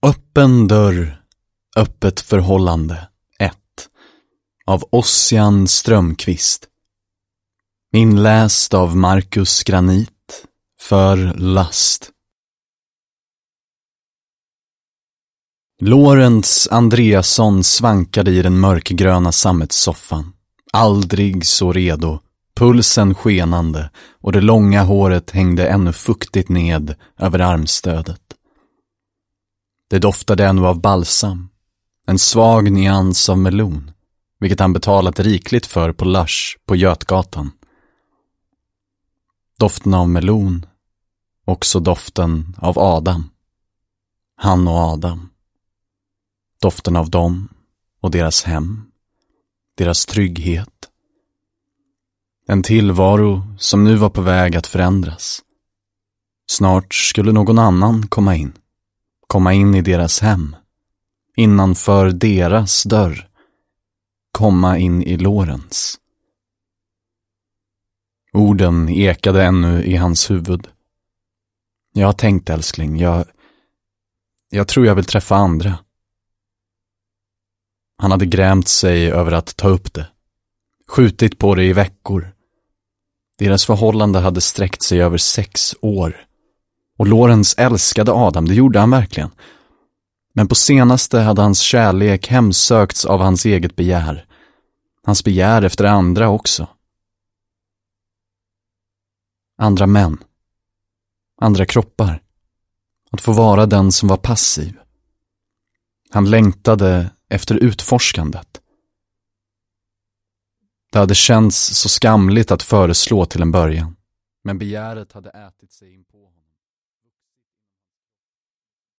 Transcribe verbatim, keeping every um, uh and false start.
Öppen dörr, öppet förhållande ett av Ossian Strömqvist. Inläst av Marcus Granit för Last. Lorentz Andreasson svankade i den mörkgröna sammetssoffan. Aldrig så redo, pulsen skenande och det långa håret hängde ännu fuktigt ned över armstödet. Det doftade ännu av balsam, en svag nyans av melon, vilket han betalat rikligt för på Lush på Götgatan. Doften av melon, också doften av Adam. Han och Adam. Doften av dem och deras hem, deras trygghet. En tillvaro som nu var på väg att förändras. Snart skulle någon annan komma in. Komma in i deras hem. Innanför deras dörr. Komma in i Lorentz. Orden ekade ännu i hans huvud. Jag har tänkt, älskling, jag... Jag tror jag vill träffa andra. Han hade grämt sig över att ta upp det. Skjutit på det i veckor. Deras förhållande hade sträckt sig över sex år. Och Lorentz älskade Adam, det gjorde han verkligen. Men på senaste hade hans kärlek hemsökts av hans eget begär. Hans begär efter andra också. Andra män. Andra kroppar. Att få vara den som var passiv. Han längtade efter utforskandet. Det hade känts så skamligt att föreslå till en början. Men begäret hade ätit sig in på honom.